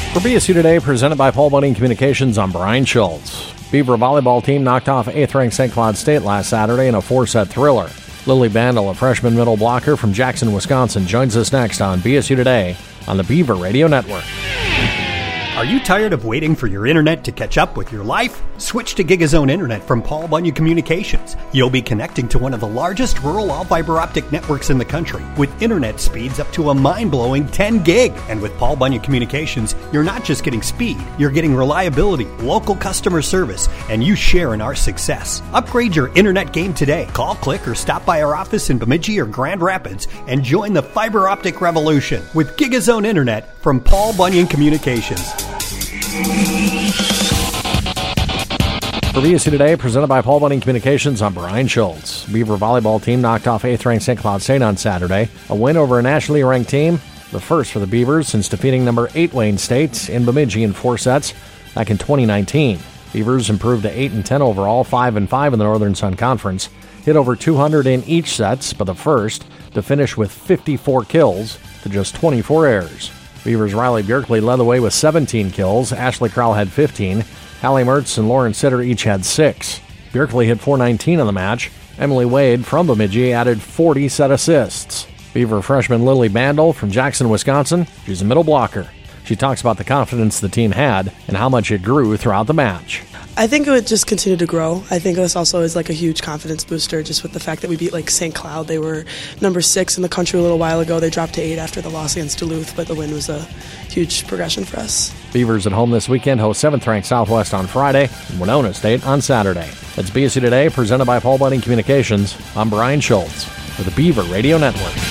For BSU Today, presented by Paul Bunyan Communications, I'm Brian Schultz. Beaver volleyball team knocked off 8th-ranked St. Cloud State last Saturday in a 4-set thriller. Lily Bandel, a freshman middle blocker from Jackson, Wisconsin, joins us next on BSU Today on the Beaver Radio Network. Are you tired of waiting for your internet to catch up with your life? Switch to GigaZone Internet from Paul Bunyan Communications. You'll be connecting to one of the largest rural all-fiber optic networks in the country with internet speeds up to a mind-blowing 10 gig. And with Paul Bunyan Communications, you're not just getting speed, you're getting reliability, local customer service, and you share in our success. Upgrade your internet game today. Call, click, or stop by our office in Bemidji or Grand Rapids and join the fiber optic revolution with GigaZone Internet from Paul Bunyan Communications. For BSU Today, presented by Paul Bunyan Communications, I'm Brian Schultz. Beaver volleyball team knocked off 8th-ranked St. Cloud State on Saturday. A win over a nationally ranked team, the first for the Beavers since defeating number 8 Wayne State in Bemidji in 4 sets back in 2019. Beavers improved to 8-10 overall, 5-5 in the Northern Sun Conference. Hit over 200 in each sets, but the first to finish with 54 kills to just 24 errors. Beavers' Riley Bjerkley led the way with 17 kills. Ashley Crowell had 15. Hallie Mertz and Lauren Sitter each had 6. Bjerkley hit .419 on the match. Emily Wade from Bemidji added 40 set assists. Beaver freshman Lily Bandel from Jackson, Wisconsin, she's a middle blocker. She talks about the confidence the team had and how much it grew throughout the match. I think it would just continue to grow. I think this also is like a huge confidence booster just with the fact that we beat like St. Cloud. They were number 6 in the country a little while ago. They dropped to 8 after the loss against Duluth, but the win was a huge progression for us. Beavers at home this weekend host 7th-ranked Southwest on Friday and Winona State on Saturday. That's BSU Today, presented by Paul Bunyan Communications. I'm Brian Schultz for the Beaver Radio Network.